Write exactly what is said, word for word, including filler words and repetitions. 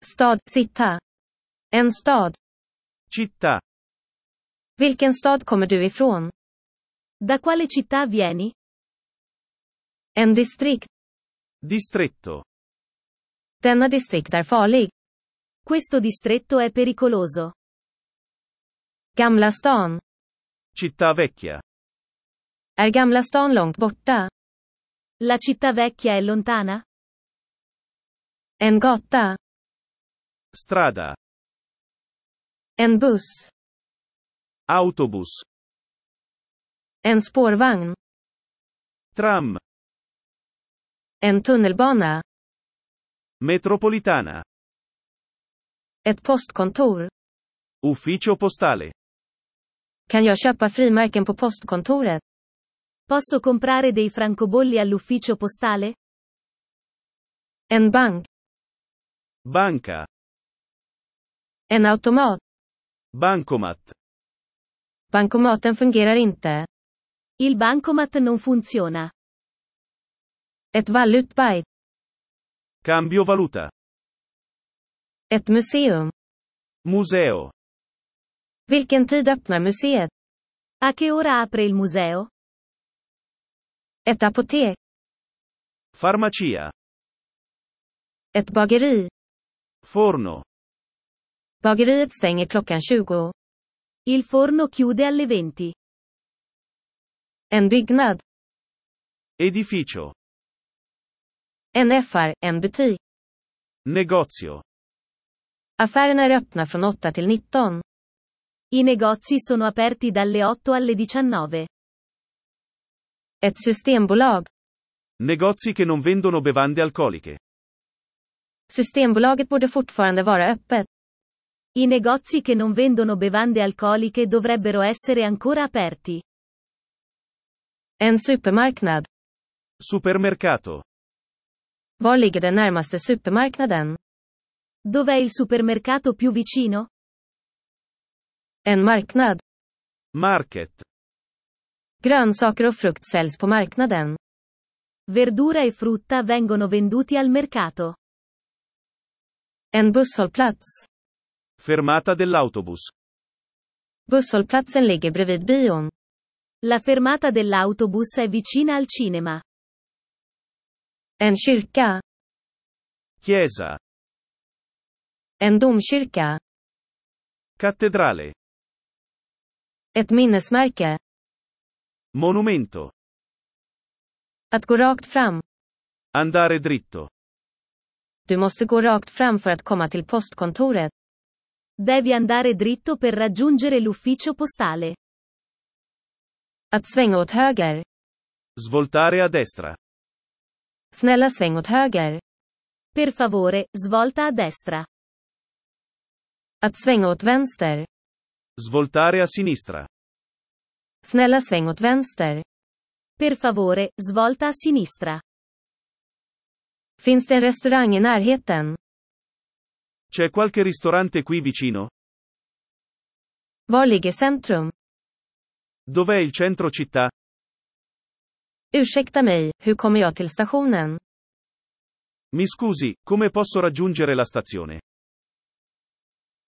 Stad, sitta. En stad. Città. Vilken stad kommer du ifrån? Da quale città vieni? En distrikt. Distretto. Denna distrikt är farlig. Questo distretto è pericoloso. Gamla stan. Città vecchia. Är Gamla stan långt borta? La città vecchia è lontana? En gata. Strada. En buss. Autobus. En spårvagn. Tram. En tunnelbana. Metropolitana. Ett postkontor. Ufficio postale. Kan jag köpa frimärken på postkontoret? Posso comprare dei francobolli all'ufficio postale? En bank. Banca. En automat. Bancomat. Bankomaten fungerar inte. Il bancomat non funziona. Ett valutbyte. Cambio valuta. Ett museum. Museo. Vilken tid öppnar museet? A che ora apre il museo? Ett apotek. Farmacia. Ett bageri. Forno. Bageriet stänger klockan tjugo. Il forno chiude alle venti. En byggnad. Edificio. En affär, en butik. Negozio. Affärerna är öppna från åtta till nitton. I negozi sono aperti dalle otto alle diciannove. Ett systembolag. Negozi che non vendono bevande alcoliche. Systembolaget borde fortfarande vara öppet. I negozi che non vendono bevande alcoliche dovrebbero essere ancora aperti. En supermarknad. Supermercato. Var ligger den närmaste supermarknaden? Dov'è il supermercato più vicino? En marknad. Market. Grönsaker och frukt säljs på marknaden. Verdura e frutta vengono venduti al mercato. En busshållplats. Fermata dell'autobus. Busshållplatsen ligger bredvid bion. La fermata dell'autobus è vicina al cinema. En kyrka. Chiesa. En domkyrka. Cattedrale. Ett minnesmärke. Monumento. Att gå rakt fram. Andare dritto. Du måste gå rakt fram för att komma till postkontoret. Devi andare dritto per raggiungere l'ufficio postale. Att svänga åt höger. Svoltare a destra. Snälla sväng åt höger. Per favore, svolta a destra. Att svänga åt vänster. Svoltare a sinistra. Snälla sväng åt vänster. Per favore, svolta a sinistra. Finns det en restaurang i närheten? C'è qualche ristorante qui vicino? Var ligger centrum? Dov'è il centro città? Ursäkta mig, hur kommer jag till stationen? Mi scusi, come posso raggiungere la stazione?